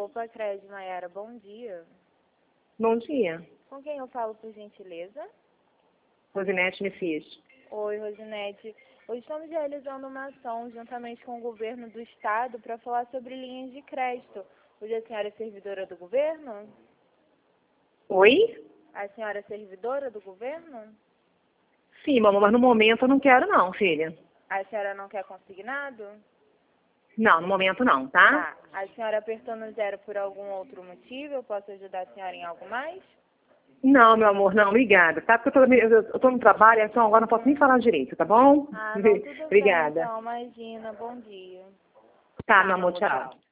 Opa, Crédito Maiara, bom dia. Bom dia. Com quem eu falo, por gentileza? Rosinete me fiz. Oi, Rosinete. Hoje estamos realizando uma ação juntamente com o governo do estado para falar sobre linhas de crédito. Hoje a senhora é servidora do governo? Oi? A senhora é servidora do governo? Sim, mamãe, mas no momento eu não quero não, filha. A senhora não quer consignado? Não, no momento não, tá? Tá. A senhora apertou no 0 por algum outro motivo? Eu posso ajudar a senhora em algo mais? Não, meu amor, não, obrigada, tá? Porque eu tô no trabalho, então agora não posso nem falar direito, tá bom? Ah, não, tudo bem Obrigada. então, imagina. Bom dia. Tá, meu amor, tchau.